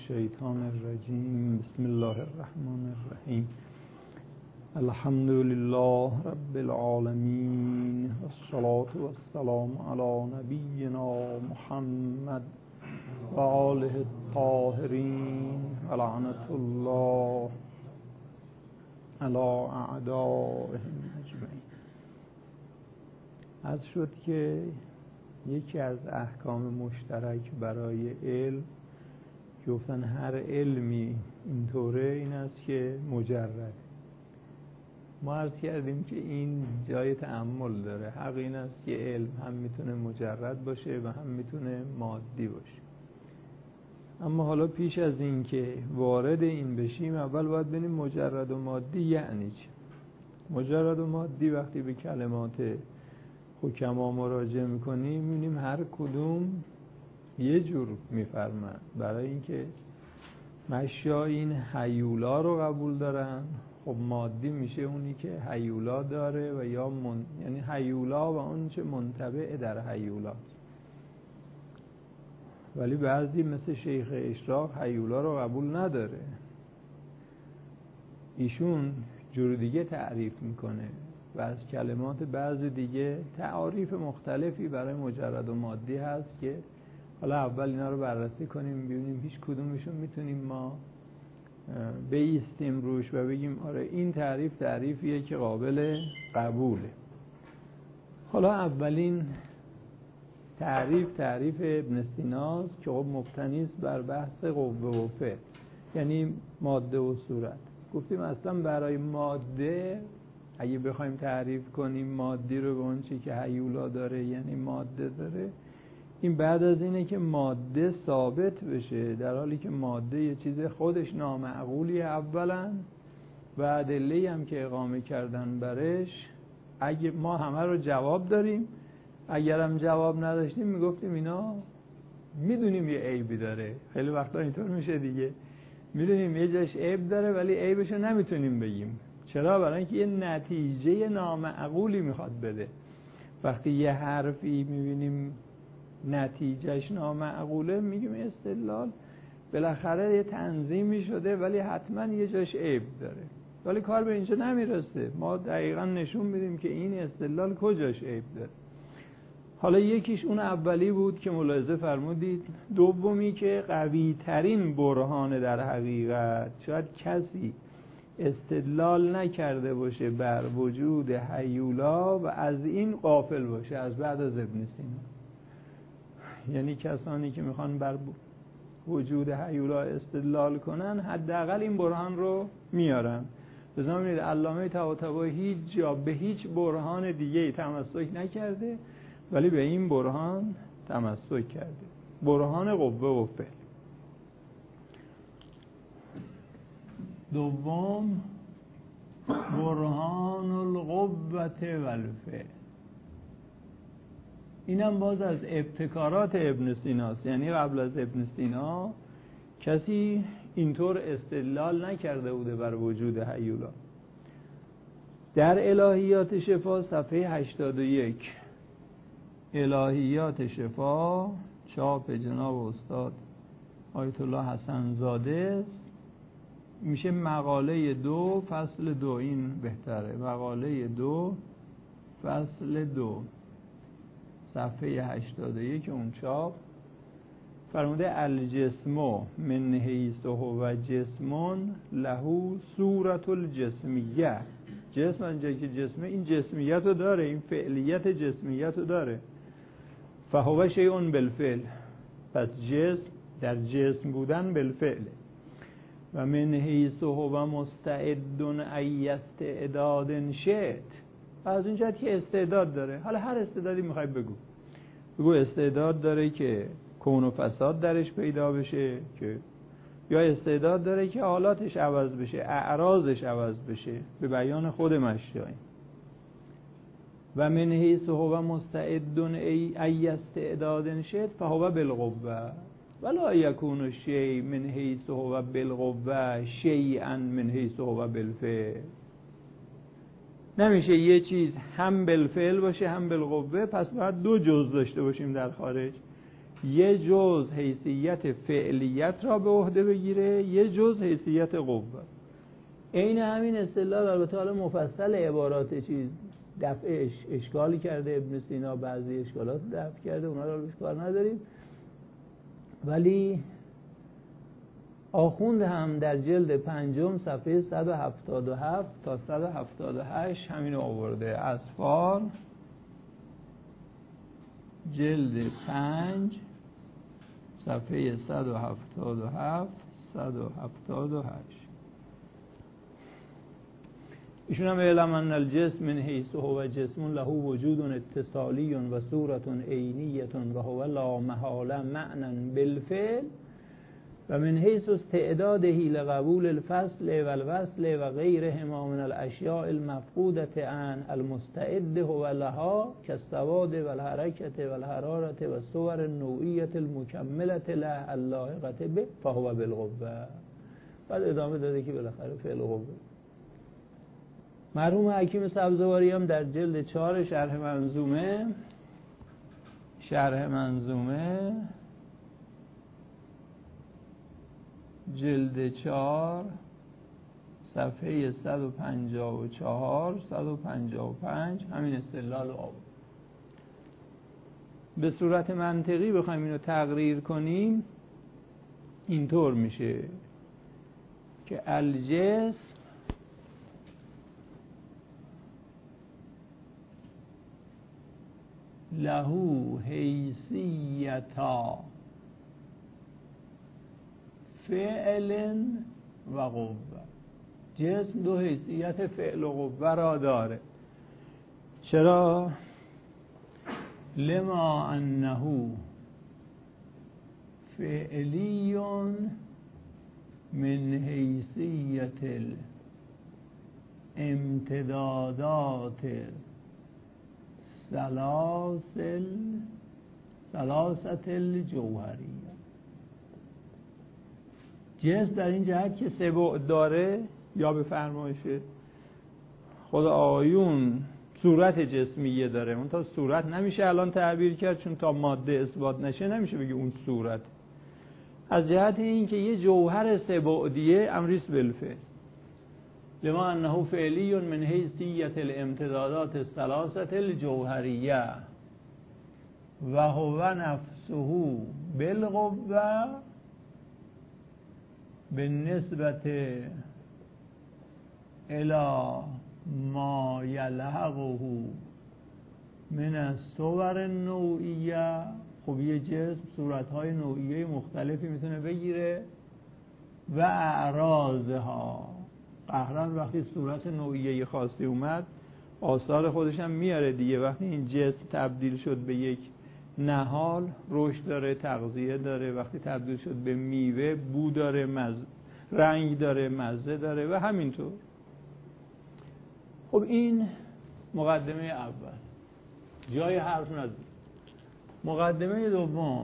الشیطان الرجیم. بسم الله الرحمن الرحیم. الحمد لله رب العالمین والصلاة والسلام علی نبینا محمد و آله الطاهرین و لعنة الله علی اعدائهم اجمعین. عرض شد که یکی از احکام مشترک برای علم، گفتن هر علمی اینطوره، این است که مجرد. ما عرض کردیم که این جای تأمل داره. حق این است که علم هم میتونه مجرد باشه و هم میتونه مادی باشه. اما حالا پیش از این که وارد این بشیم، اول باید ببینیم مجرد و مادی یعنی چه. مجرد و مادی وقتی به کلمات حکما مراجعه میکنیم میبینیم هر کدوم یه جور میفرمن. برای اینکه مشیا این هیولا رو قبول دارن، خب مادی میشه اونی که هیولا داره و یا یعنی هیولا و اون چه منطبع در هیولا. ولی بعضی مثل شیخ اشراق هیولا رو قبول نداره، ایشون جور دیگه تعریف میکنه و از کلمات بعض دیگه تعاریف مختلفی برای مجرد و مادی هست که حالا اول اینا رو بررسی کنیم ببینیم هیچ کدومشون میتونیم ما بایستیم روش و بگیم آره این تعریفیه که قابل قبوله. حالا اولین تعریف ابن سیناست که خب مبتنی است بر بحث قوه و فعل، یعنی ماده و صورت. گفتیم اصلا برای ماده اگه بخوایم تعریف کنیم مادی رو به اون چی که هیولا داره یعنی ماده داره، این بعد از اینه که ماده ثابت بشه، در حالی که ماده یه چیز خودش نامعقولیه اولا و ادله‌ای هم که اقامه کردن برش اگه ما همه رو جواب داریم، اگر هم جواب نداشتیم میگفتیم اینا میدونیم یه عیبی داره. خیلی وقتا اینطور میشه دیگه، میدونیم یه جاش عیب داره ولی عیبشو نمیتونیم بگیم. چرا؟ برای اینکه یه نتیجه نامعقولی میخواد بده. وقتی یه حرفی میبینیم نتیجهش نامعقوله میگیم استدلال بالاخره یه تنظیمی شده ولی حتما یه جاش عیب داره، ولی کار به اینجا نمیرسه. ما دقیقا نشون میدیم که این استدلال کجاش عیب داره. حالا یکیش اون اولی بود که ملاحظه فرمودید. دومی که قوی ترین برهان در حقیقت، شاید کسی استدلال نکرده باشه بر وجود هیولا و از این غافل باشه از بعد از ابن سینا. یعنی کسانی که میخوان بر وجود هیولا استدلال کنن حداقل این برهان رو میارن. بزنید علامه طباطبایی هیچ جا به هیچ برهان دیگه تمسک نکرده ولی به این برهان تمسک کرده، برهان قوه و فعل. دوم برهان القوة والفعل. اینم باز از ابتکارات ابن سیناست، یعنی قبل از ابن سینا کسی اینطور استدلال نکرده بوده بر وجود هیولا. در الهیات شفا صفحه 81 الهیات شفا چاپ جناب استاد آیت الله حسن زاده است، میشه مقاله 2 فصل 2، این بهتره، مقاله 2 فصل 2 صفحه 81 اون چاپ فرموده الجسم من حیث هو جسمون له صورت الجسمیه. جسم اینجا که جسمه این جسمیت رو داره، این فعلیت جسمیت رو داره. فهو شیء بالفعل، پس جسم در جسم بودن بالفعل. و من حیث هو مستعد ای استعداد شئت، از اون جهت که استعداد داره. حالا هر استعدادی میخوای بگو استعداد داره که کون و فساد درش پیدا بشه، که یا استعداد داره که حالاتش عوض بشه، اعراضش عوض بشه، به بیان خود مشایی. و من حیث هو مستعد ای استعداد شئت فهو بالقوة ولا یکون الشیء من حیث هو بالقوة شیئا من حیث هو بالفعل. نمیشه یه چیز هم بالفعل باشه هم بالقوه، پس باید دو جزء داشته باشیم در خارج. یه جز حیثیت فعلیت را به عهده بگیره، یه جز حیثیت قوه. این همین اصطلاح البته حالا مفصل عبارات چیز دفع اشکالی کرده ابن سینا، بعضی اشکالات دفع کرده، اونا رو کار نداریم، ولی آخوند هم در جلد 5 صفحه 177 تا 178 همینو آورده. اصفار جلد 5 صفحه 177 178. ایشون هم اعلام ان الجسم من حیث هو جسم له وجود اتصالی و صورت عینیه و هو لا محاله معنی بالفعل و من حیث استعداده لقبول الفصل و الوصل و غیرهما من الاشیاء المفقودة عن المستعد هو لها كالسواد و الحرکة و الحرارة و صور النوعیة المکملة له اللاحقة به فهو بالقوة. بعد ادامه داده که بالاخره فعل قوه. مرحوم حکیم سبزواری هم در جلد 4 شرح منظومه جلد 4 صفحه 154 155 همین استدلال آورد. به صورت منطقی بخوایم اینو تقریر کنیم اینطور میشه که الجسم له حیثیتا فعل و قوه. جسم دو حیثیت فعل و قوه را داره. چرا؟ لما انه فعلی من حیثیت الامتدادات ثلاثه الجوهریه. جسم در این جهت که 3 بعد داره، یا به فرمایش خود آقایون صورت جسمیه داره، اون تا صورت نمیشه الان تعبیر کرد چون تا ماده اثبات نشه نمیشه بگی اون صورت. از جهت این که یه جوهر 3 بعدیه امریس بالفعل، لما انه فعلی من حیثیت الامتدادات ثلاثه الجوهریه و هو نفسه بالقوه بالنسبت الى ما یلحقه من الصور النوعیه. خب یه جسم صورتهای نوعیه مختلفی میتونه بگیره و اعراضها. قهرن وقتی صورت نوعیه خاصی اومد آثار خودش هم میاره دیگه. وقتی این جسم تبدیل شد به یک نهال، رشد داره، تغذیه داره. وقتی تبدیل شد به میوه، بو داره، رنگ داره، مزه داره و همینطور. خب این مقدمه اول، جای حرف نداره. مقدمه دوم،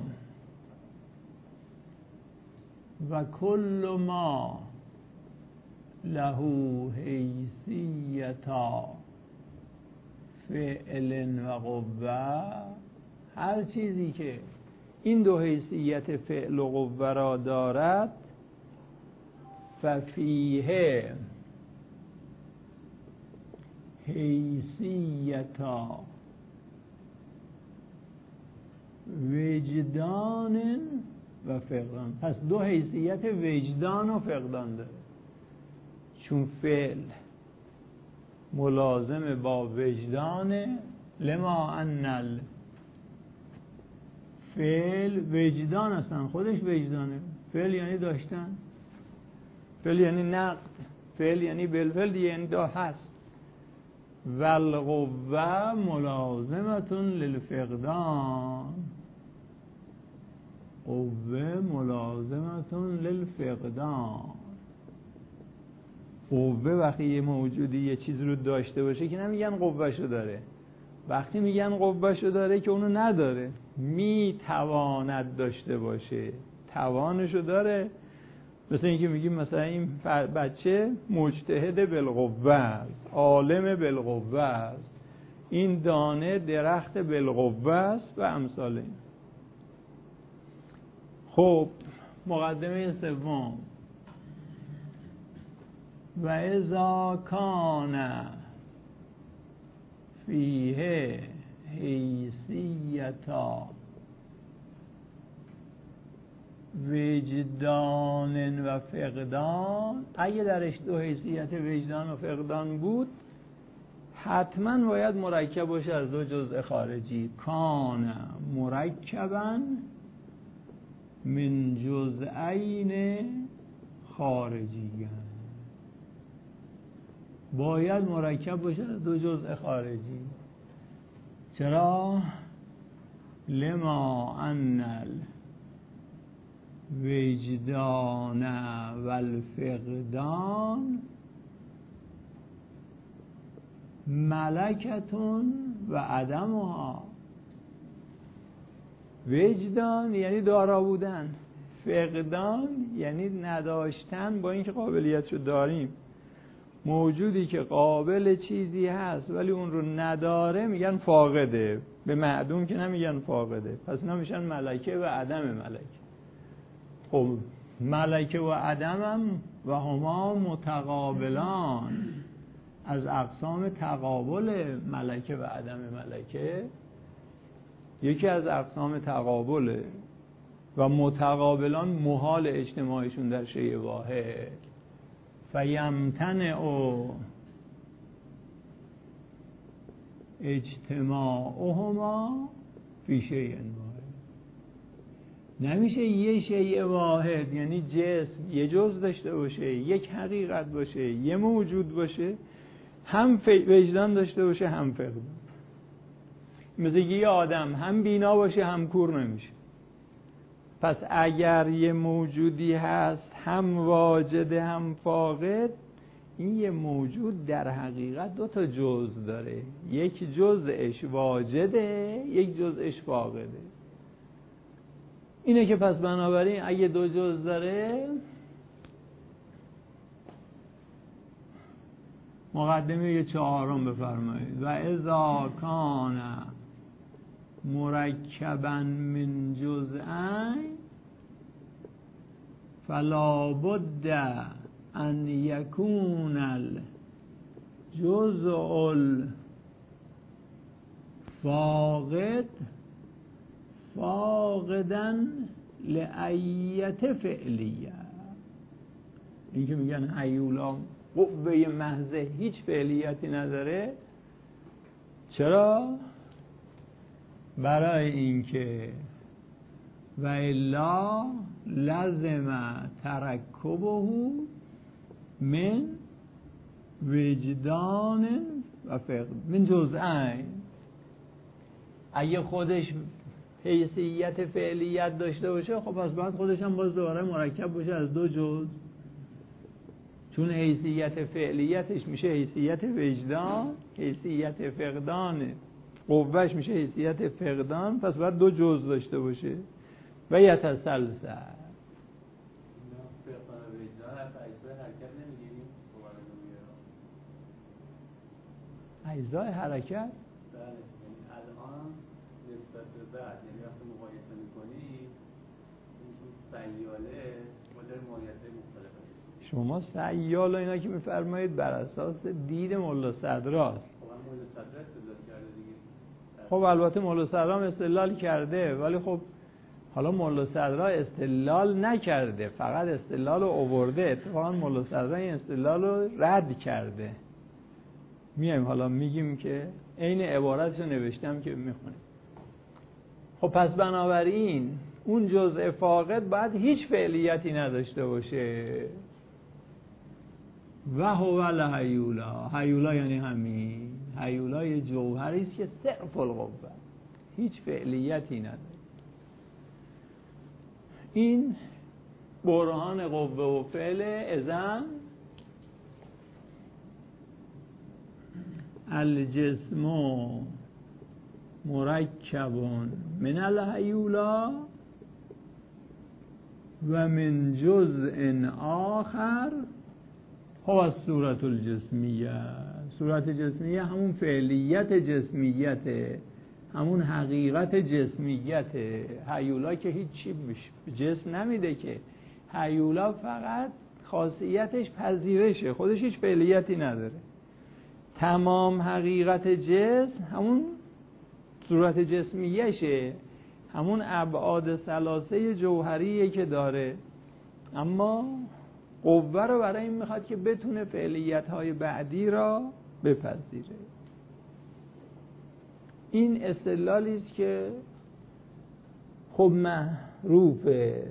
و کل ما له حیثیتا فعل و قوه، هر چیزی که این دو حیثیت فعل و قوه را دارد، ففیه حیثیتا وجدان و فقدان. پس دو حیثیت وجدان و فقدان داره، چون فعل ملازم با وجدانه. لما ان الفعل وجدان هستن، خودش وجدانه. فعل یعنی داشتن، فعل یعنی نقد، فعل یعنی بالفعل، یعنی دا هست. والقوه ملازمتون للفقدان، قوه ملازمتون للفقدان. قوه وقتی یه موجودی یه چیز رو داشته باشه که نمیگن قوهشو داره، وقتی میگن قوهشو داره که اونو نداره، میتواند داشته باشه، توانشو داره. مثل اینکه میگیم مثلا این بچه مجتهد بالقوه است، عالم بالقوه است، این دانه درخت بالقوه است و امثال این. خب مقدمه سوم، و اذا کان فیه حیثیتا وجدان و فقدان، اگه درش دو حیثیت وجدان و فقدان بود حتما باید مرکب باشه از دو جزء خارجی. کان مرکبا من جزئین خارجی، باید مرکب باشه از دو جزء خارجی. چرا؟ لما ان الوجدان و الفقدان ملکتون و عدمها. وجدان یعنی دارا بودن، فقدان یعنی نداشتن با اینکه قابلیتشو داریم. موجودی که قابل چیزی هست ولی اون رو نداره میگن فاقده، به معدوم که نمیگن فاقده. پس اینا میشن ملکه و عدم ملکه. خب ملکه و عدم هم و هما متقابلان، از اقسام تقابل ملکه و عدم ملکه، یکی از اقسام تقابله و متقابلان محال اجتماعشون در شیء واحد. فیمتنع اجتماعهما فی شیء واحد. نمیشه یه شیء واحد یعنی جسم یه جز داشته باشه، یک حقیقت باشه، یه موجود باشه، هم وجدان داشته باشه هم فقدان. مثل یه آدم هم بینا باشه هم کور نمیشه. پس اگر یه موجودی هست هم واجد هم فاقد، این یه موجود در حقیقت دو تا جزء داره، یک جزءش واجده، یک جزءش فاقده. اینه که پس بنابراین اگه دو جزء داره، مقدمه 4 بفرمایید. و اذا کان مرکبا من جزئین فلا بد ان یکون الجزء الفاقد فاقدا لایت فعلیه. این که میگن هیولا قوه محض هیچ فعلیتی نداره. چرا؟ برای اینکه و الا لازم ترکبه من وجدان و فقد من جزئین. اگه خودش حیثیت فعلیت داشته باشه، خب پس باید خودش هم باز دوباره مرکب باشه از دو جزء، چون حیثیت فعلیتش میشه حیثیت وجدان، حیثیت فقدان قوهش میشه حیثیت فقدان، پس باید دو جزء داشته باشه. و یتسلسل اجزای حرکت. بله، یعنی الان نسبت به بعد، یعنی وقتی مقایسه میکنی این سیاله مدل مقایسه مختلفه. شما سیال و اینا که میفرمایید بر اساس دید مولا صدراست. خب مولا صدرا استدلال کرده دیگه. خب البته مولا صدرا هم استدلال کرده، ولی خب حالا مولا صدرا استدلال نکرده، فقط استدلال رو آورده. اتفاقا مولا صدرا این استدلال رو رد کرده. میایم حالا میگیم که عین عبارتشو نوشتم که میخونیم. خب پس بنابراین اون جزء فاقد باید هیچ فعلیتی نداشته باشه. و هو الهیولا، هیولا یعنی همین، هیولا یه جوهری است که صرف القوه، هیچ فعلیتی نداره. این برهان قوه و فعل اذن الجسم مرکب من الهیولا و من جزء آخر هو صورت الجسمیه. صورت جسمیه همون فعلیت جسمیته، همون حقیقت جسمیت. هیولا که هیچی جسم نمیده که، هیولا فقط خاصیتش پذیرشه، خودش هیچ فعلیتی نداره. تمام حقیقت جسم همون صورت جسمیشه، همون ابعاد ثلاثه جوهریه که داره، اما قوه رو برای این میخواد که بتونه فعلیت‌های بعدی را بپذیره. این استدلالی است که خب معروفه.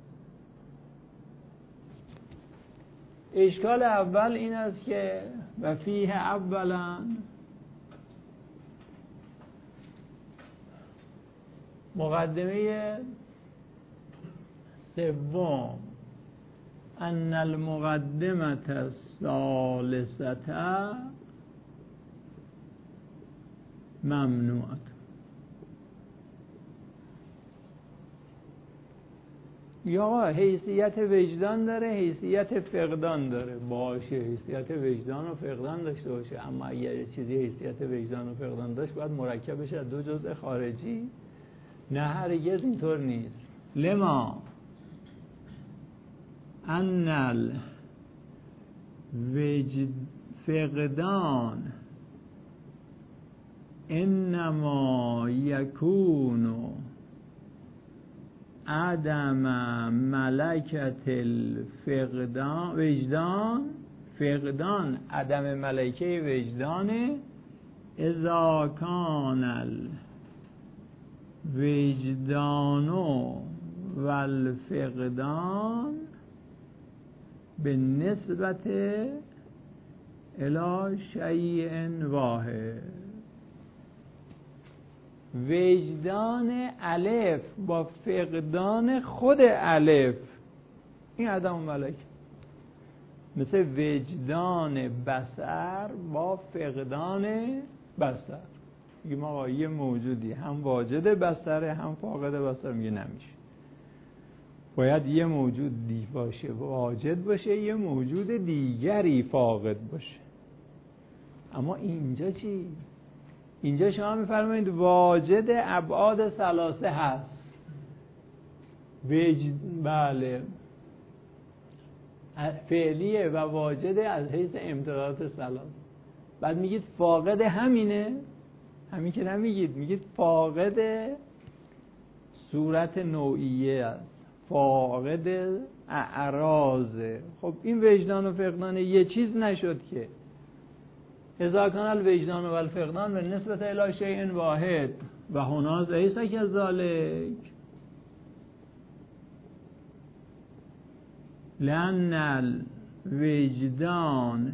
اشکال اول این است که و فیه اولا مقدمه سوم ان المقدمه الثالثه ممنوعه. یا حیثیت وجدان داره، حیثیت فقدان داره. باشه، حیثیت وجدان و فقدان داشته باشه، اما اگر چیزی حیثیت وجدان و فقدان داشت باید مرکب بشه از دو جزء خارجی. نه، هرگز اینطور نیست. لما ان فقدان انما یکون عدم ملکت الفقدان وجدان، فقدان عدم ملکه وجدان اذا کان الوجدان و الفقدان به نسبت الی شیء واحد. وجدان الف با فقدان خود الف، این عدم ملک. مثل وجدان بصر با فقدان بصر. میگه ما یه موجودی هم واجد بصره هم فاقد بصر، میگه نمیشه. باید یه موجود باشه واجد باشه، یه موجود دیگری فاقد باشه. اما اینجا چی؟ اینجا شما میفرمایید واجد ابعاد ثلاثه هست. بله، فعلیه و واجده از حیث امتدادات ثلاثه. بعد میگید فاقد همینه، همین که نمیگید، میگید فاقد صورت نوعیه است، فاقد اعراضه. خب این وجدان و فقدان یه چیز نشد که. اذا کان الوجدان و الفقدان به نسبت الی شیء واحد و هنا لیس کذالک لأن الوجدان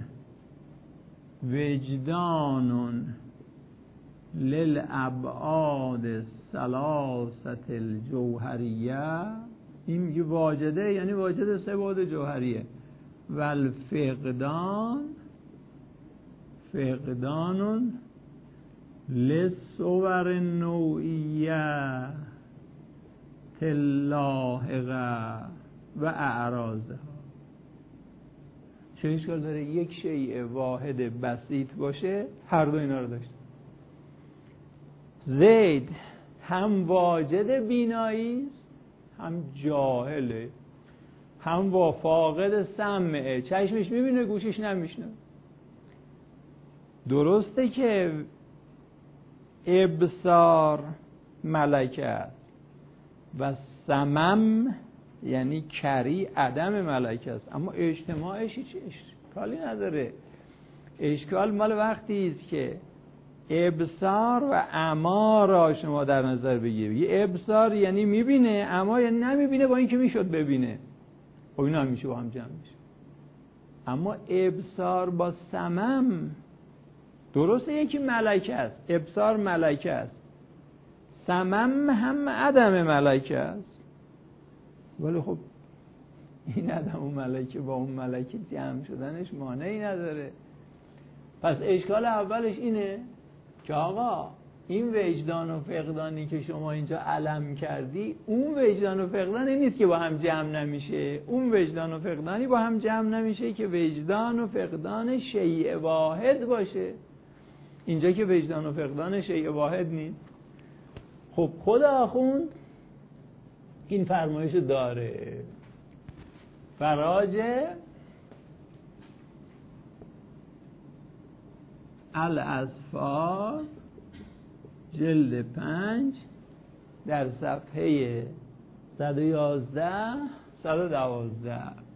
وجدان للابعاد الثلاثه الجوهریه. این میگه واجده یعنی واجد سه بعد جوهریه. و الفقدان فقدان للصور النوعیه اللاحقه و اعراضها. چه اشکال داره یک شیء واحد بسیط باشه هر دو اینا رو داشته؟ زید هم واجد بینایی هم جاهله، هم با فاقد سمعه، چشمش میبینه گوشش نمیشنه. درسته که ابصار ملکه است و سمم یعنی کری عدم ملکه است، اما اجتماعش هیچ اشکالی نداره. اشکال مال وقتی است که ابصار و اما را شما در نظر بگیرید. یه ابصار یعنی میبینه، اما یعنی نمیبینه با اینکه میشد ببینه. خب اینا میشه با هم جمع میشه. اما ابصار با سمم درسته یکی ملکه است، ابصار ملکه است، سمم هم عدم ملکه است، ولی خب این عدم و ملکه با اون ملکه جمع شدنش مانعی نداره. پس اشکال اولش اینه که آقا این وجدان و فقدانی که شما اینجا علم کردی، اون وجدان و فقدانی نیست که با هم جمع نمیشه. اون وجدان و فقدانی با هم جمع نمیشه که وجدان و فقدان شیء واحد باشه. اینجا که وجدان و فقدان شیء واحد نیست. خب خود آخوند این فرمایش داره. فراج الاصفار جلد 5 در صفحه 111 112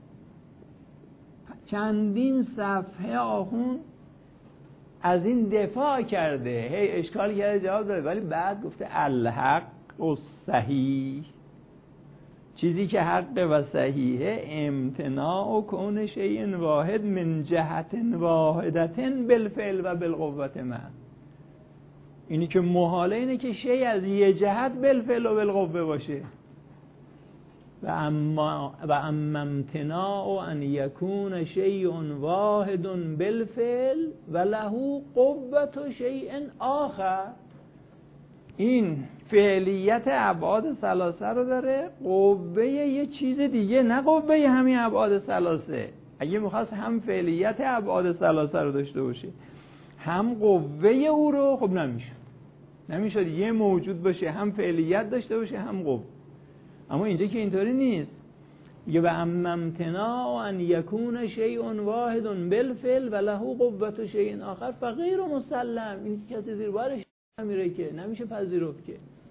چندین صفحه آخوند از این دفاع کرده، هی اشکال کرده جواب داده، ولی بعد گفته الحق و صحیح، چیزی که حق و صحیحه امتناع و کون شیء واحد من جهت واحدت بالفعل و بالقوت معا. اینی که محاله اینه که شیء از یه جهت بالفعل و بالقوه باشه. و اما امتناع ان یکون شیء واحد بالفعل و له قوة شیء آخر. این فعلیت ابعاد ثلاثه رو داره، قوه یه چیز دیگه، نه قوه همین ابعاد ثلاثه. اگه میخواست هم فعلیت ابعاد ثلاثه رو داشته باشه هم قوه او رو، خب نمیشد یه موجود باشه هم فعلیت داشته باشه هم قوه. اما اینجا که اینطوری نیست، میگه و امتناع ان یکون شیء واحد بالفعل و له قوة شیء آخر فغیر مسلم. این کسی زیر بارش نمیره که، نمیشه پذیرفت که.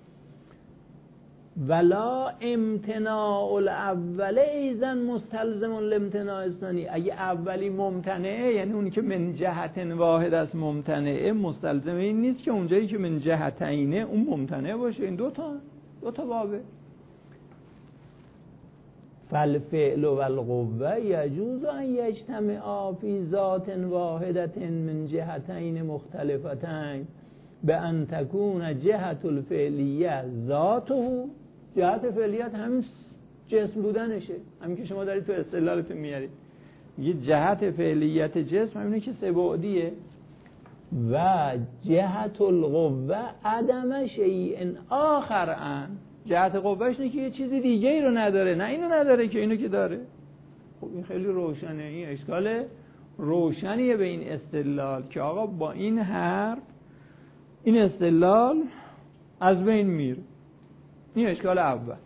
ولا امتناع الاول ایضا مستلزم لامتناع الثانی. اگه اولی ممتنعه، یعنی اونی که من جهت واحد است ممتنعه، مستلزم این نیست که اونجایی که من جهتینه اون ممتنع باشه. این دو تا بابه. فالفعل والقوه یجوز ان یجتمعا فی ذات واحدة من جهتین مختلفتین بأن تكون جهت الفعلیه ذاته. جهت فعلیت همین جسم بودنشه، همین که شما دارید تو استدلالتون میارید. یه جهت فعلیت جسم همینه که سه بعدیه. و جهت القوه عدم شیء آخر ان. جهت قوهش اینه که یه چیزی دیگه ای رو نداره، نه اینو نداره که اینو که داره. خب این خیلی روشنه، این اشکال روشنیه به این استدلال که آقا با این حرف این استدلال از بین میره. این اشکال اول. هیولا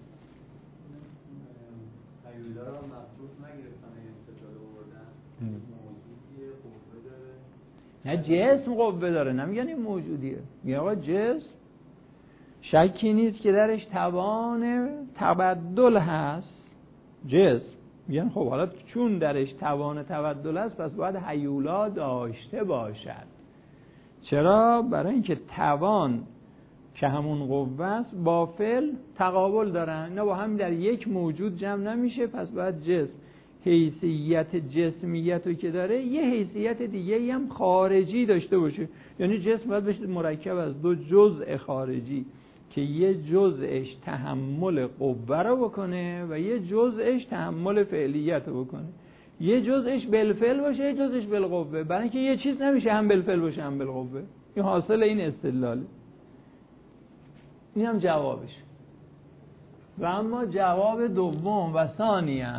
رو مخصوص نگرفتن این استدلال آوردن. موجودیه قوه داره. نه جسم قوه داره، نمیگن این موجودیه. میگن آقا جسم شکی نیست که درش توان تبدل هست. جسم میگن خب حالا چون درش توان تبدل هست پس باید هیولا داشته باشد. چرا؟ برای اینکه توان که همون قوه است با فعل تقابل دارن، نه با هم در یک موجود جمع نمیشه. پس باید جسم حیثیت جسمیت رو که داره یه حیثیت دیگه هم خارجی داشته باشه. یعنی جسم باید بشه مرکب از دو جزء خارجی که یه جزءش تحمل قوه رو بکنه و یه جزءش تحمل فعلیت رو بکنه. یه جزءش بالفعل باشه یه جزءش بالقوه. برای اینکه یه چیز نمیشه هم بالفعل باشه هم بالقوه. این حاصل این استدلاله. این هم جوابش. و اما جواب دوم و ثانیه،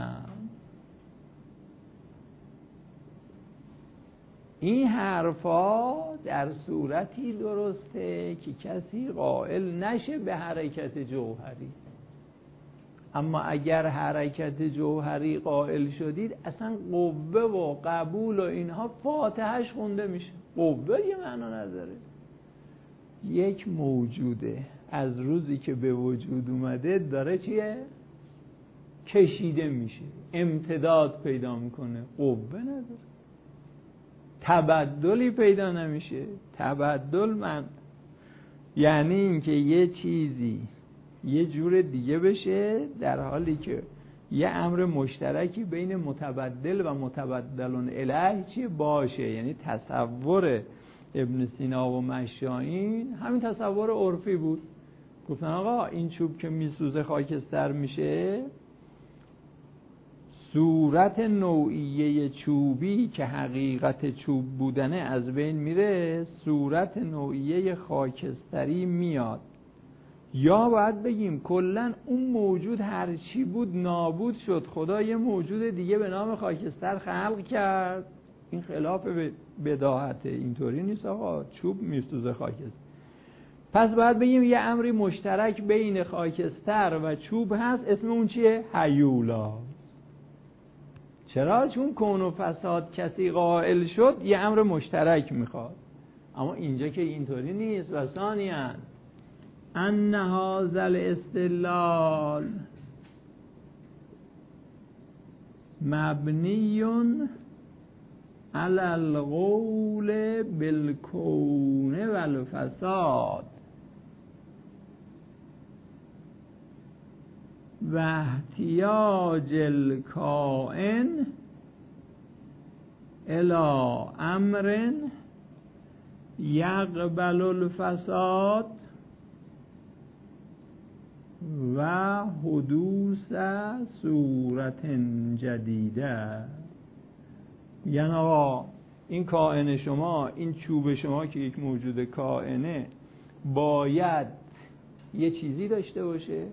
این حرفا در صورتی درسته که کسی قائل نشه به حرکت جوهری. اما اگر حرکت جوهری قائل شدید اصلا قوه و قبول و اینها فاتحش خونده میشه. قوه یه معنا نداره. یک موجوده از روزی که به وجود اومده داره چیه؟ کشیده میشه، امتداد پیدا میکنه، قوه نداره. تبدلی پیدا نمیشه. تبدل یعنی اینکه یه چیزی یه جور دیگه بشه در حالی که یه امر مشترکی بین متبدل و متبدلون الیه چیه باشه. یعنی تصور ابن سینا و مشایین همین تصور عرفی بود. گفتن آقا این چوب که میسوزه خاکستر میشه، صورت نوعیه چوبی که حقیقت چوب بودنه از بین میره، صورت نوعیه خاکستری میاد. یا باید بگیم کلن اون موجود هر چی بود نابود شد، خدا یه موجود دیگه به نام خاکستر خلق کرد. این خلاف بداهته، اینطوری نیست آقا چوب میسوزه خاکستر. پس باید بگیم یه امری مشترک بین خاکستر و چوب هست، اسم اون چیه؟ هیولا. چرا؟ چون کون و فساد کسی قائل شد یه امر مشترک میخواد. اما اینجا که اینطوری نیست. و ثانیاً ان هذا الاستدلال مبنی علی القول بالکون والفساد و احتیاج الکائن الی امر یقبل الفساد و حدوث صورت جدیده. یعنی آقا این کائن شما، این چوب شما که یک موجود کائنه، باید یه چیزی داشته باشه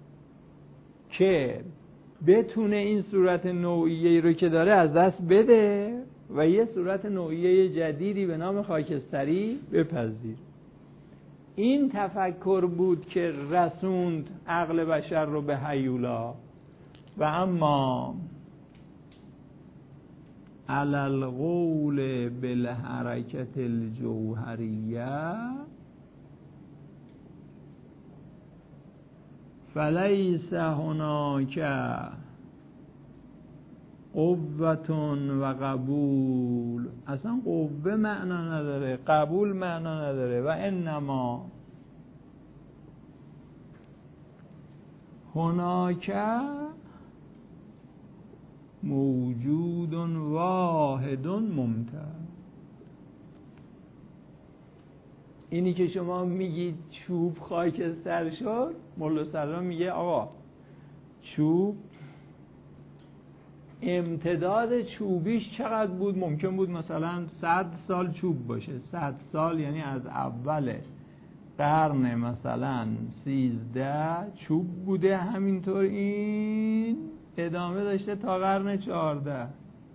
که بتونه این صورت نوعیه‌ای رو که داره از دست بده و یه صورت نوعیه جدیدی به نام خاکستری بپذیر. این تفکر بود که رسوند عقل بشر رو به هیولا. و اما علی القول بالحرکت الجوهریه فلیس هناک قوتون و قبول. اصلا قوه معنا نداره، قبول معنا نداره. و انما هناک موجود واحد ممتد. اینی که شما میگید چوب خاکستر شد، مولا صدرا میگه آقا چوب امتداد چوبیش چقدر بود؟ ممکن بود مثلا 100 سال چوب باشه. 100 سال یعنی از اول قرن مثلا 13 چوب بوده، همینطور این ادامه داشته تا قرن 14.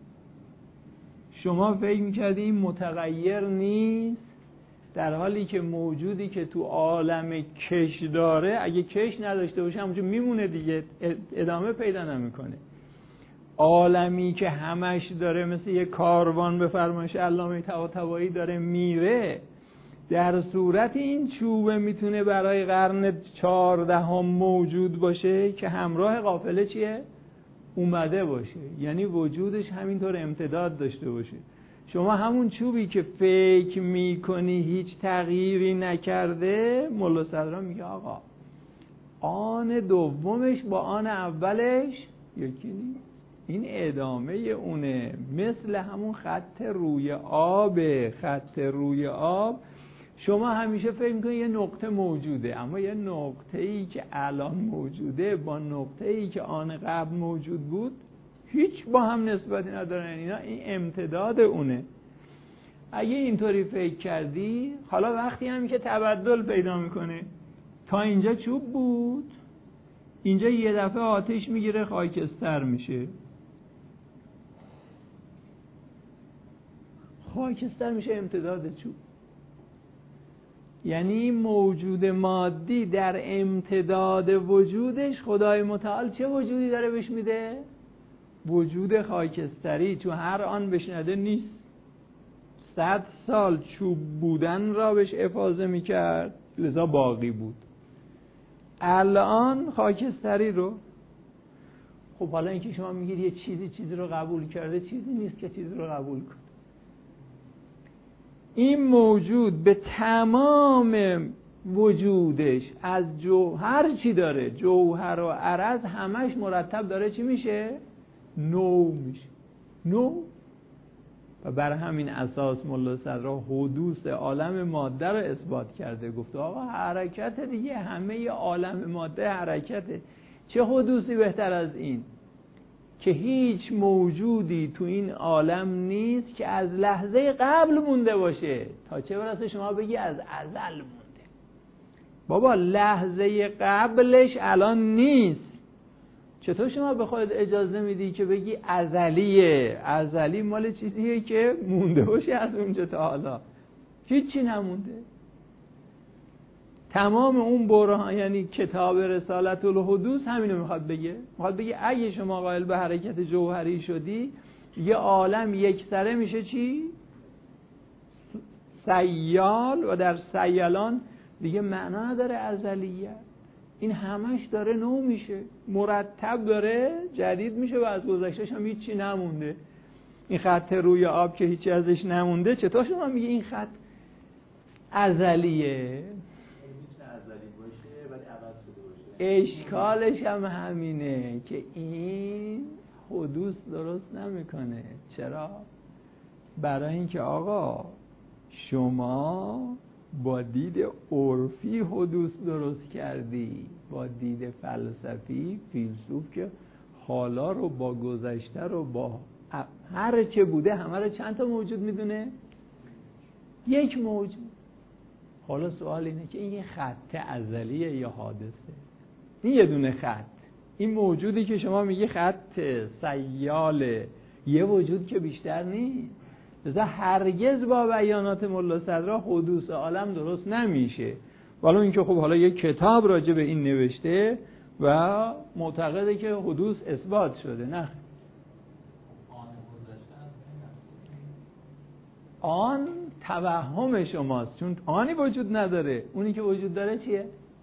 شما فکر میکردی این متغیر نیست، در حالی که موجودی که تو عالم کش داره اگه کش نداشته باشه همونجا میمونه دیگه، ادامه پیدا نمیکنه. عالمی که همش داره مثل یه کاروان به فرمایش علامه طباطبایی داره میره، در صورت این چوبه میتونه برای قرن 14 هم موجود باشه که همراه قافله چیه؟ اومده باشه. یعنی وجودش همینطور امتداد داشته باشه. شما همون چوبی که فکر میکنی هیچ تغییری نکرده، مولا صدرا میگه آقا آن دومش با آن اولش یکی نیست، این ادامه اونه. مثل همون خط روی آب. خط روی آب شما همیشه فکر میکنید یه نقطه موجوده، اما یه نقطه‌ای که الان موجوده با نقطه‌ای که آن قبل موجود بود هیچ با هم نسبتی ندارن. اینا این امتداد اونه. اگه اینطوری فکر کردی، حالا وقتی هم که تبدل پیدا میکنه، تا اینجا چوب بود، اینجا یه دفعه آتش میگیره خاکستر میشه. خاکستر میشه امتداد چوب. یعنی موجود مادی در امتداد وجودش خدای متعال چه وجودی داره بهش میده؟ وجود خاکستری. چون هر آن بشنده نیست. 100 سال چوب بودن را بهش افاضه میکرد، لذا باقی بود. الان خاکستری رو، خب حالا اینکه شما میگید یه چیزی رو قبول کرده، چیزی نیست که چیزی رو قبول کنه. این موجود به تمام وجودش از هر چی داره، جوهر و عرض، همش مرتب داره چی میشه؟ نو میشه. نو. و بر همین اساس مولا صدرا حدوث عالم ماده رو اثبات کرده. گفته آقا حرکت دیگه، همه عالم ماده حرکته. چه حدوثی بهتر از این که هیچ موجودی تو این عالم نیست که از لحظه قبل مونده باشه، تا چه برسه شما بگی از ازل مونده. بابا لحظه قبلش الان نیست. چطور شما به خودت اجازه میدی که بگی ازلیه؟ ازلی مال چیزیه که مونده باشه از اونجا تا حالا. هیچی نمونده. تمام اون برهان، یعنی کتاب رسالت الحدوث همینو میخواد بگه اگه شما قائل به حرکت جوهری شدی، یه عالم یک سره میشه چی؟ سیال، و در سیالان دیگه معنا نداره ازلیت، این همش داره نو میشه، مرتب داره جدید میشه و از گذشتهش هم هیچی نمونده. این خط روی آب که هیچی ازش نمونده، چطور شما میگه این خط ازلیه؟ اشکالش هم همینه که این حدوث درست نمیکنه. چرا؟ برای اینکه آقا شما با دید عرفی حدوث درست کردی، با دید فلسفی فیلسوف که حالا رو با گذشته رو با هر چه بوده همه رو چند تا موجود میدونه؟ یک موجود. حالا سوال اینه که این یه خط ازلیه یا حادثه؟ این یه دونه خط، این موجودی که شما میگی خط سیاله، یه وجود که بیشتر نیست. لذا هرگز با بیانات ملا صدرا حدوث عالم درست نمیشه. ولی اینکه خب حالا یک کتاب راجع به این نوشته و معتقده که حدوث اثبات شده. نه، آن توهم شماست، چون آنی وجود نداره. اونی که وجود داره چیه؟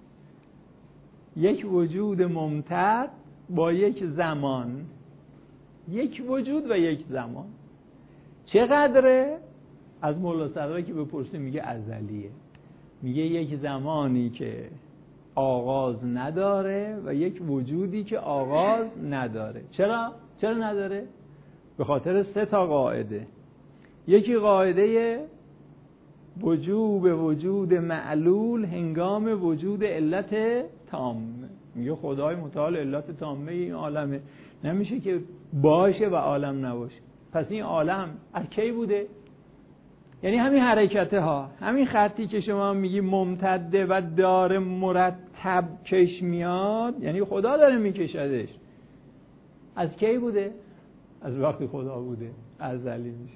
یک وجود ممتد با یک زمان، یک وجود و یک زمان. چقدره؟ از مولا صدرا که بپرسه میگه ازلیه، میگه یک زمانی که آغاز نداره و یک وجودی که آغاز نداره. چرا نداره؟ به خاطر 3 قاعده. یکی قاعده وجوب وجود معلول هنگام وجود علت تامه. میگه خدای متعال علت تامه این عالمه، نمیشه که باشه و عالم نباشه. پس این عالم از کی بوده؟ یعنی همین حرکته ها، همین خطی که شما میگی ممتده و داره مرتب کش میاد، یعنی خدا داره میکشدش. از کی بوده؟ از وقتی خدا بوده، ازلی میشه.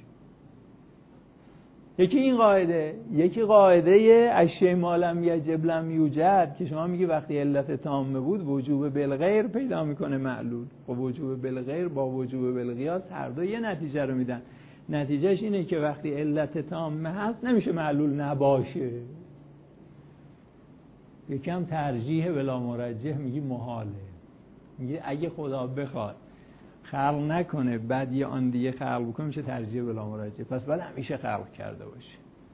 یکی این قاعده، یکی قاعده اشیاء ما لم یجب لم یوجد که شما میگی وقتی علت تامه بود وجوب بالغیر پیدا میکنه معلول. و وجوب بالغیر با وجوب بالقیاس هر دو یه نتیجه رو میدن. نتیجهش اینه که وقتی علت تامه هست نمیشه معلول نباشه. یکم ترجیح بلا مرجح میگی محاله. میگی اگه خدا بخواد خلق نکنه بعد یه آن دیگه خلق بکنه میشه ترجیح بلا مرجح، پس باید همیشه خلق کرده باشه.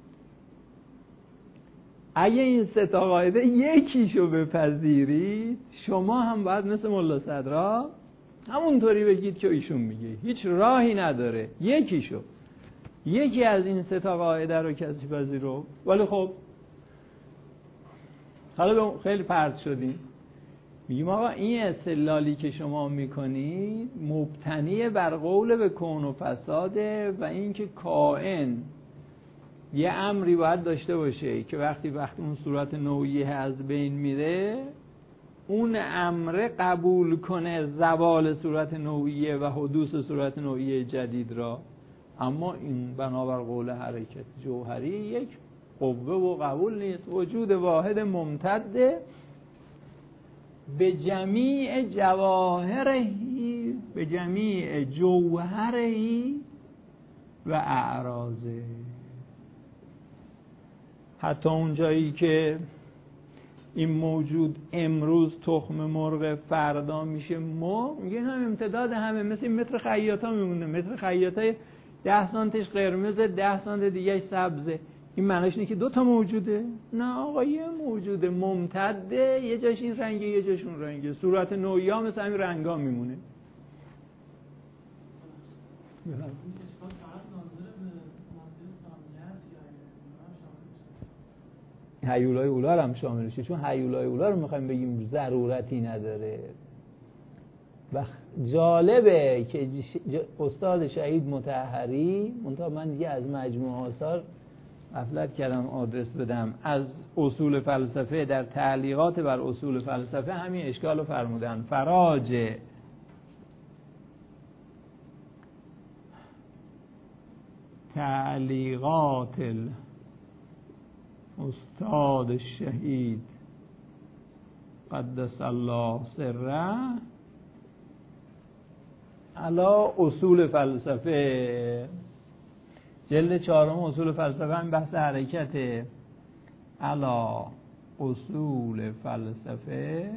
اگه این 3 قاعده یکیشو بپذیرید، شما هم باید مثل ملا صدرا همونطوری بگید که ایشون میگه، هیچ راهی نداره یکی از این 3 قاعده رو کسی پذیرو. ولی خب حالا خیلی پرت شدیم، میگیم آقا این استدلالی که شما میکنید مبتنی بر قول به کون و فساده و اینکه کائن یه امری باید داشته باشه که وقتی اون صورت نوعیه از بین میره، اون امر قبول کنه زوال صورت نوعیه و حدوث صورت نوعیه جدید را. اما این بنابر قول حرکت جوهری یک قوه و قبول نیست. وجود واحد ممتده به جمیع جواهرهی، به جمیع جوهرهی و اعراضه. حتی اون جایی که این موجود امروز تخم مرغ فردا میشه مرغ، میگه هم امتداد همه، مثل این متر خیاطا میمونه. متر خیاطای 10 سانتش قرمزه، 10 سانت دیگه سبزه. این معنیش اینه که 2 تا موجوده؟ نه آقا، یه موجوده ممتده، یه جاش این رنگه یه جاش اون رنگه. صورت نوعی ها مثل همین رنگا میمونه. هیولای اولا هم شامل میشه، چون هیولای اولا رو میخوایم بگیم ضرورتی نداره. و جالبه که استاد شهید مطهری، منتها من دیگه از مجموعه آثار غفلت کردم آدرس بدم، از اصول فلسفه در تعلیقات بر اصول فلسفه همین اشکال رو فرمودن. فراج تعلیقات استاد شهید قدس الله سره علا اصول فلسفه، جلد 4 اصول فلسفه، هم بحث حرکته. علا اصول فلسفه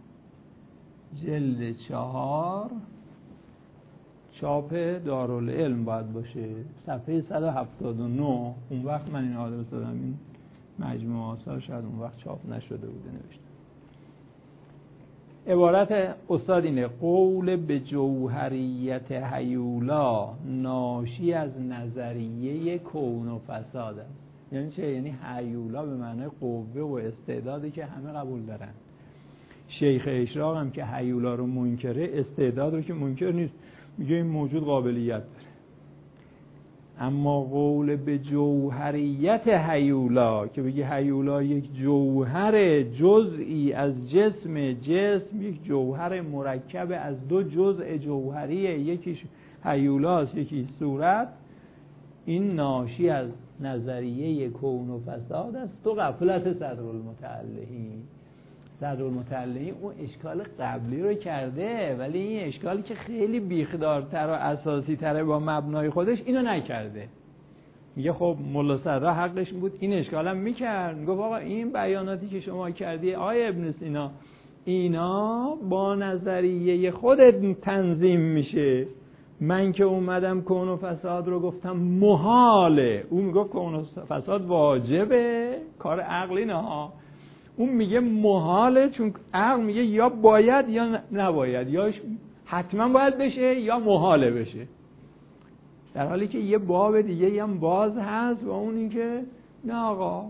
جلد 4 چاپ دارالعلم باید باشه، صفحه 179. اون وقت من این آدرس دادم، این مجموعه آثار شاید اون وقت چاپ نشده بوده نوشته. عبارت استاد اینه: قول به جوهریت هیولا ناشی از نظریه کون و فساد است. یعنی چه؟ یعنی هیولا به معنی قوه و استعدادی که همه قبول دارن. شیخ اشراق هم که هیولا رو منکره، استعداد رو که منکر نیست، میگه این موجود قابلیت داره. اما قول به جوهریت هیولا که بگی هیولا یک جوهر جزئی از جسم یک جوهر مرکب از 2 جزء جوهریه، یکیش هیولاست یکی صورت، این ناشی از نظریه کون و فساد است. تو غفلت صدرالمتعلهین. صدرالمتعلهین اون اشکال قبلی رو کرده، ولی این اشکالی که خیلی بیخدارتر و اساسی تره با مبنای خودش اینو نکرده. میگه خب ملا صدرا حقش بود این اشکالم میکرد. میگه آقا این بیاناتی که شما کردی آقای ابن سینا، اینا با نظریه خودت تنظیم میشه. من که اومدم کون و فساد رو گفتم محاله، اون میگفت کون و فساد واجبه، کار عقلی نه. اون میگه محاله، چون عقل میگه یا باید یا نباید، یا حتما باید بشه یا محاله بشه. در حالی که یه باب دیگه هم باز هست و اون این که نه آقا،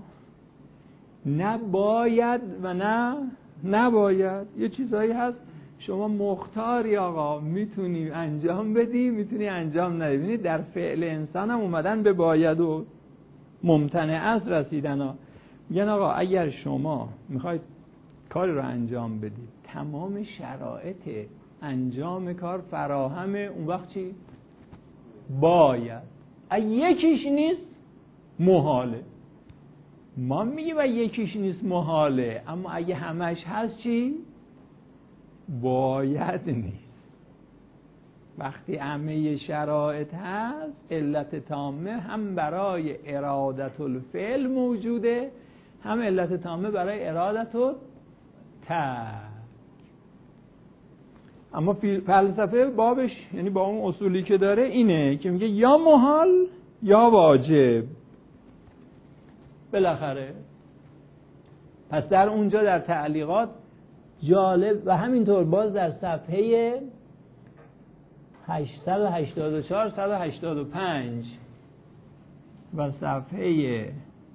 نه باید و نه نباید. یه چیزایی هست شما مختاری آقا، میتونی انجام بدی میتونی انجام ندی. ببینید در فعل انسان هم اومدن به باید و ممتنعات رسیدن ها. میگن آقا اگر شما میخواید کاری رو انجام بدید، تمام شرایط انجام کار فراهمه، اون وقت چی؟ باید. اگه یکیش نیست محاله. ما میگیم اگه یکیش نیست محاله، اما اگه همش هست چی؟ باید نیست. وقتی همه شرایط هست، علت تامه هم برای ارادت الفعل موجوده، هم علت تامه برای ارادت الترک. اما فلسفه بابش، یعنی با اون اصولی که داره اینه که میگه یا محال یا واجب بالاخره. پس در اونجا در تعلیقات جالب و همینطور باز در صفحه 884 185 و صفحه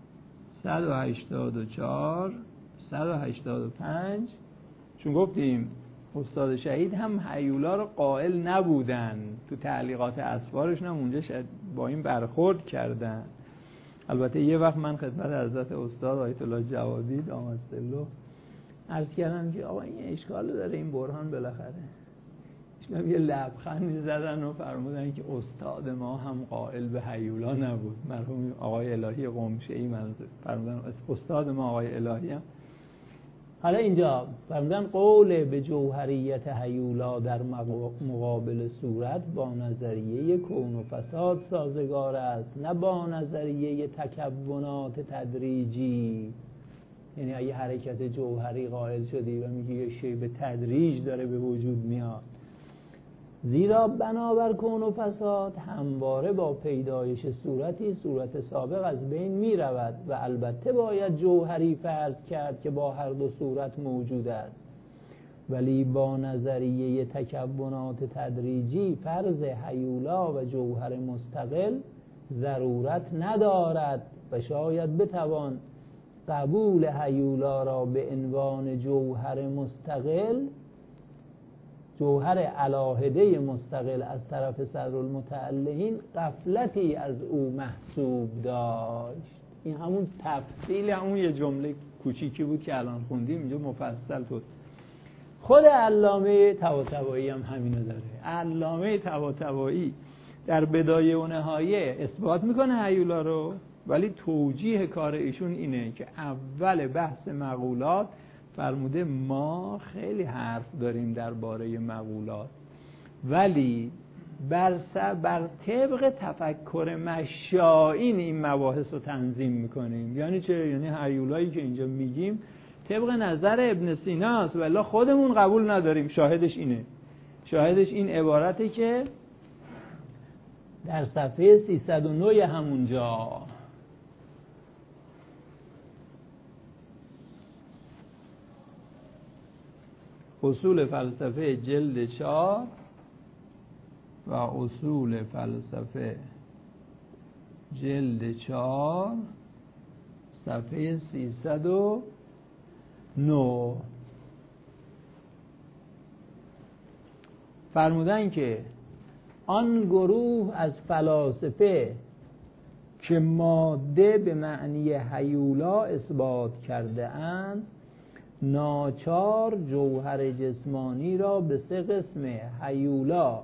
184 185 چون گفتیم استاد شهید هم هیولا رو قائل نبودن، تو تعلیقات اسفارشون هم اونجا شاید با این برخورد کردن. البته یه وقت من خدمت حضرت استاد آیت الله جوادی دامادسلو عرض کردم که آقا این اشکال داره این برهان بالاخره. ایشون یه لبخندی زدن و فرمودن که استاد ما هم قائل به هیولا نبود، مرحوم آقای الهی قمشه‌ای منظور فرمودن استاد ما آقای الهی هم. حالا اینجا فرمودن قول به جوهریت هیولا در مقابل صورت با نظریه کون و فساد سازگار است، نه با نظریه تکونات تدریجی. یعنی اگه حرکت جوهری قائل شدی و میگی یه شی به تدریج داره به وجود میاد، زیرا بنابر کون و فساد همواره با پیدایش صورتی صورت سابق از بین می رود و البته باید جوهری فرض کرد که با هر دو صورت موجود است. ولی با نظریه تکونات تدریجی فرض هیولا و جوهر مستقل ضرورت ندارد و شاید بتوان قبول هیولا را به عنوان جوهر مستقل، جوهر علاهده مستقل از طرف صدرالمتعلهین غفلتی از او محسوب داشت. این همون تفصیل همون یه جمله کوچیکی بود که الان خوندیم، اینجا مفصل بود. خود علامه طباطبایی هم همینو داره. علامه طباطبایی در بدایه و نهایه اثبات میکنه هیولا رو، ولی توجیه کار ایشون اینه که اول بحث مقولات فرموده ما خیلی حرف داریم درباره مقولات، ولی بر طبق تفکر مشائین این مباحث رو تنظیم میکنیم. یعنی چه؟ یعنی هیولایی که اینجا میگیم طبق نظر ابن سیناست، ولی خودمون قبول نداریم. شاهدش اینه، شاهدش این عبارته که در صفحه 309 همونجا اصول فلسفه جلد 4 و اصول فلسفه جلد 4 صفحه 309 فرمودن که آن گروه از فلاسفه که ماده به معنی هیولا اثبات کرده اند ناچار جوهر جسمانی را به 3 قسم هیولا،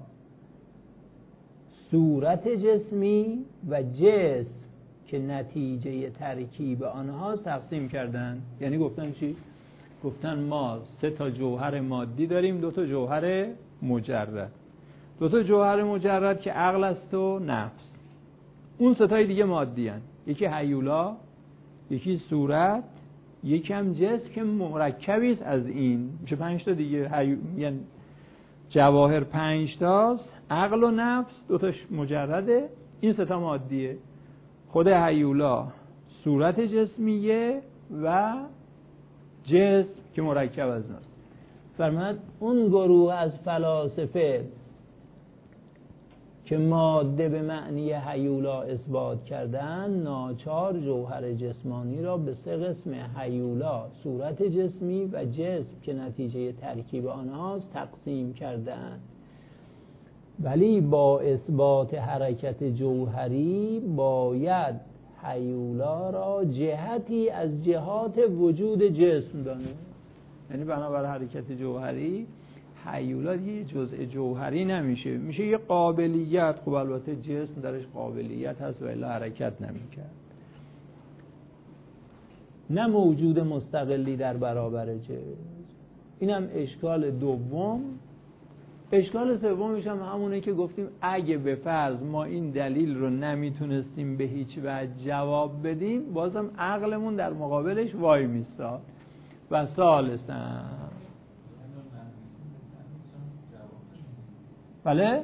صورت جسمی و جسم که نتیجه ترکیب آنها تقسیم کردند. یعنی گفتن چی؟ گفتن ما 3 تا جوهر مادی داریم، 2 تا جوهر مجرد. 2 تا جوهر مجرد که عقل است و نفس. اون 3 تای دیگه مادی هستند. یکی هیولا، یکی صورت، یکی هم جسم که مرکبی است از این. میشه 5 تا دیگه. یعنی جواهر 5 تاست، عقل و نفس 2 تاش مجرده، این 3 تا مادیه. خود هیولا صورت جسمیه و جسم که مرکب از ناست. فرمود اون گروه از فلاسفه که ماده به معنی هیولا اثبات کردن ناچار جوهر جسمانی را به 3 قسم هیولا، صورت جسمی و جسم که نتیجه ترکیب آنهاست تقسیم کردند. ولی با اثبات حرکت جوهری باید هیولا را جهتی از جهات وجود جسم دانست. یعنی بنابر حرکت جوهری هیولا دیگه جزء جوهری نمیشه، میشه یه قابلیت. خب البته جسم درش قابلیت هست و الا حرکت نمیکرد. نه موجود مستقلی در برابر جسم. اینم اشکال دوم. اشکال سومش هم همونه که گفتیم اگه به فرض ما این دلیل رو نمیتونستیم به هیچ وجه جواب بدیم، بازم عقلمون در مقابلش وای میستاد. و ثالثاً بله؟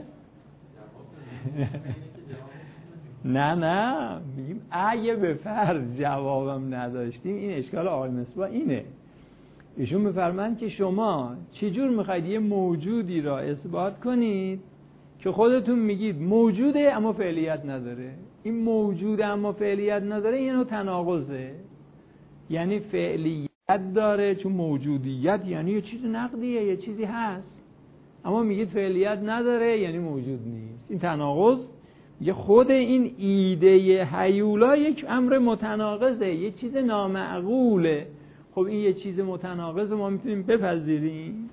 نه میگیم اگه به فرض جوابم نداشتیم. این اشکال آقای مصباح اینه. ایشون میفرمایند که شما چجور میخواید یه موجودی را اثبات کنید که خودتون میگید موجوده اما فعلیت نداره. این موجوده اما فعلیت نداره یه نوع تناقضه. یعنی فعلیت داره چون موجودیت یعنی یه چیز نقدیه، یه چیزی هست، اما میگید فعلیت نداره یعنی موجود نیست. این تناقض. یه خود این ایده هیولا یک امر متناقضه، یه چیز نامعقوله. خب این یه چیز متناقض ما میتونیم بپذیریم؟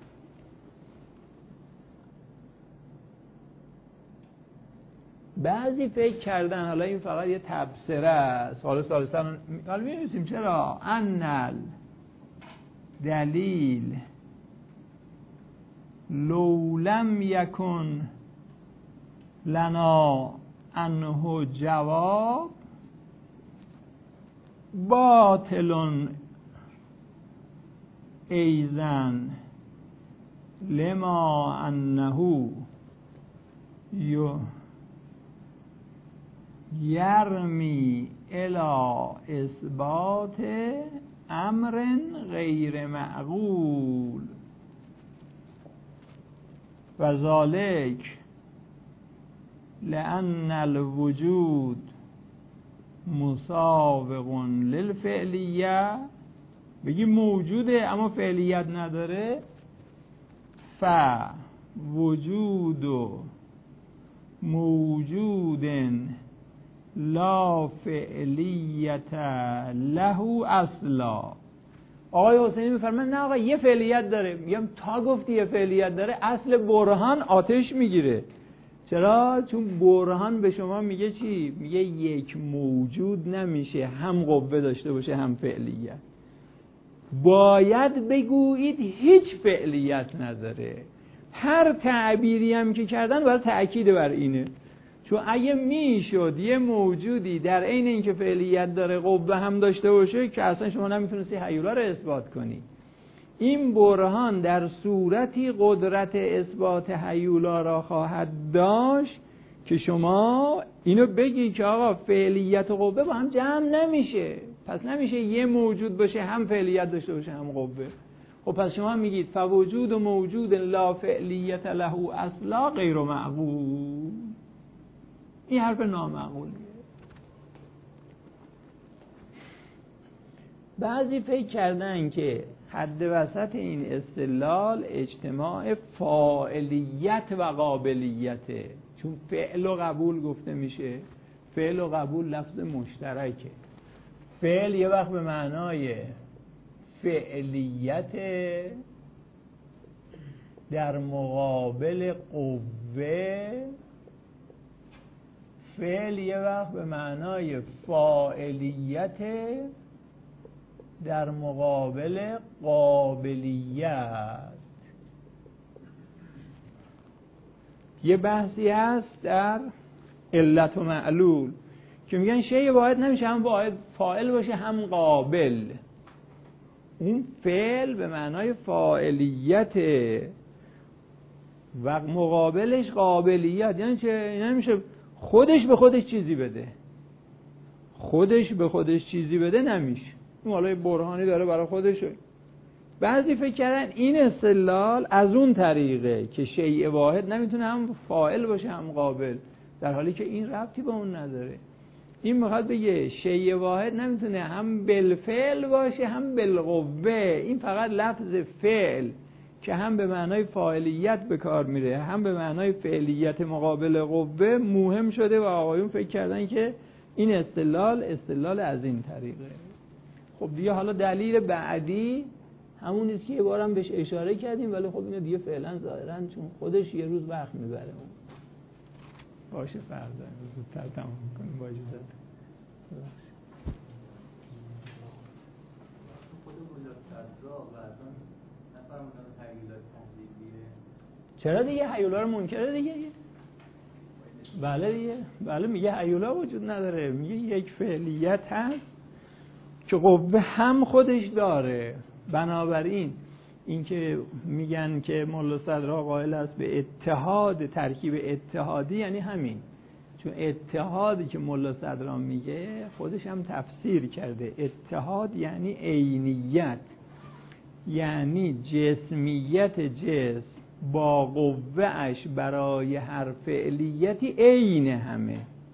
بعضی فکر کردن حالا این فقط یه تبصره است. حالا می‌نویسیم چرا انل دلیل لو لم یکن لنا عنه جواب باطل ایزن لما انه یرمی الی اثبات امر غیر معقول و ذالک لأن الوجود مسابق للفعلیه. بگی موجوده اما فعلیت نداره. وجود موجود لا فعلیت له اصلا. آقای حسینی میفرمایند نه آقا یه فعلیت داره. میگم تا گفتی یه فعلیت داره اصل برهان آتش میگیره. چرا؟ چون برهان به شما میگه چی؟ میگه یک موجود نمیشه هم قوه داشته باشه هم فعلیت. باید بگویید هیچ فعلیت نداره. هر تعبیری هم که کردن برای تأکید بر اینه. چون اگه میشد یه موجودی در عین اینکه فعلیت داره قوه هم داشته باشه که اصلا شما نمیتونستی هیولا رو اثبات کنی. این برهان در صورتی قدرت اثبات هیولا را خواهد داشت که شما اینو بگی که آقا فعلیت و قوه با هم جمع نمیشه. پس نمیشه یه موجود باشه هم فعلیت داشته باشه هم قوه. خب پس شما میگید فوجود و موجود لا فعلیت له اصلا غیر معقول. این حرف نامعقولیه. بعضی فکر کردن که حد وسط این استدلال اجتماع فاعلیت و قابلیته. چون فعل و قبول گفته میشه. فعل و قبول لفظ مشترکه. فعل یه وقت به معنای فعلیت در مقابل قوه، فعل یه وقت به معنای فاعلیت در مقابل قابلیت. یه بحثی هست در علت و معلول که میگن شیء واحد نمیشه هم واحد فاعل باشه هم قابل. اون فعل به معنای فاعلیت و مقابلش قابلیت. یعنی چه؟ یعنی نمیشه خودش به خودش چیزی بده. خودش به خودش چیزی بده نمیشه. اون حالا برهانی داره برای خودش. بعضی فکر کردن این استدلال از اون طریقه که شیء واحد نمیتونه هم فاعل باشه هم قابل، در حالی که این ربطی به اون نداره. این میخواد بگه شیء واحد نمیتونه هم بالفعل باشه هم بالقوه. این فقط لفظ فعل که هم به معنای فاعلیت به کار میره هم به معنای فعلیت مقابل قوه مهم شده و آقایون فکر کردن که این استدلال از این طریقه. خب دیگه حالا دلیل بعدی همون نیست که یه بارم بهش اشاره کردیم، ولی خب اینو دیگه فعلا ظاهرا چون خودش یه روز وقت میبره. باشه فردا زودتر تمام کنیم با اجازه. چرا دیگه هیولا رو منکره دیگه؟ بله دیگه، بله میگه هیولا وجود نداره. میگه یک فعلیت هست که قوه هم خودش داره. بنابراین این که میگن که ملا صدرا قائل است به اتحاد، ترکیب اتحادی، یعنی همین. چون اتحادی که ملا صدرا میگه خودش هم تفسیر کرده. اتحاد یعنی عینیت، یعنی جسمیت جسم با قوه اش برای هر فعلیتی عین همه.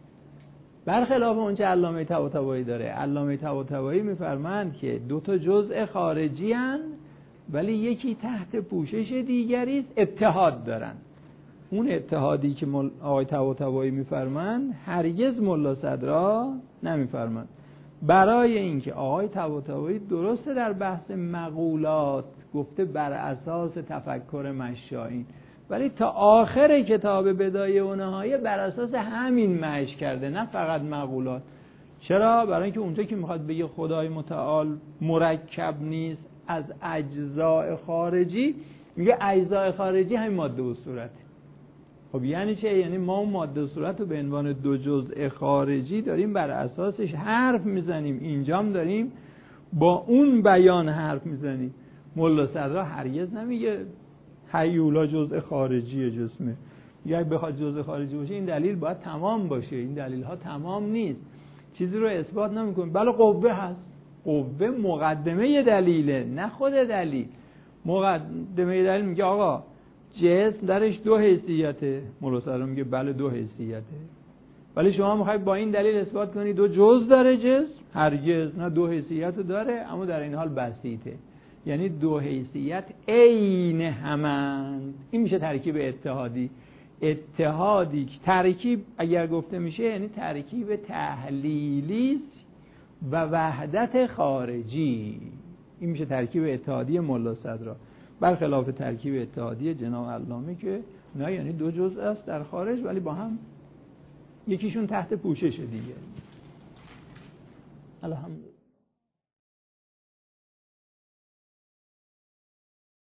برخلاف اون چه علامه طباطبایی داره. علامه طباطبایی میفرمایند که دو تا جزء خارجی هن ولی یکی تحت پوشش دیگری است، اتحاد دارن. اون اتحادی که آقای طباطبایی میفرمایند هرگز ملا صدرا نمیفرمایند. برای اینکه آقای طباطبایی درسته در بحث مقولات گفته بر اساس تفکر مشایین، ولی تا آخر کتاب بدایه و نهایه بر اساس همین مشی کرده، نه فقط مقولات. چرا؟ برای اینکه اونجا که میخواد بگه خدای متعال مرکب نیست از اجزاء خارجی، میگه اجزاء خارجی همین ماده و صورت. خب یعنی چه؟ یعنی ما اون ماده و صورت رو به عنوان دو جزء خارجی داریم بر اساسش حرف میزنیم. اینجام داریم با اون بیان حرف میزنیم. ملا صدرا هرگز نمیگه هیولا جزء خارجی جسمه. یا بخواد جزء خارجی باشه این دلیل باید تمام باشه. این دلیل ها تمام نیست، چیزی رو اثبات نمیکنه. بله قوه هست، قوه مقدمه دلیله نه خود دلیل. مقدمه دلیل میگه آقا جسم درش دو حیثیته. ملا صدرا میگه بله دو حیثیته. ولی شما میخواید با این دلیل اثبات کنی دو جزء داره جسم؟ هرگز نه، دو حیثیت داره اما در این حال بسیطه. یعنی دو حیثیت عین همند. این میشه ترکیب اتحادی. اتحادی ترکیب اگر گفته میشه یعنی ترکیب تحلیلی و وحدت خارجی. این میشه ترکیب اتحادی ملا صدرا، برخلاف ترکیب اتحادی جناب علامه که نه یعنی دو جزء است در خارج ولی با هم یکیشون تحت پوشش دیگه. الحمدلله.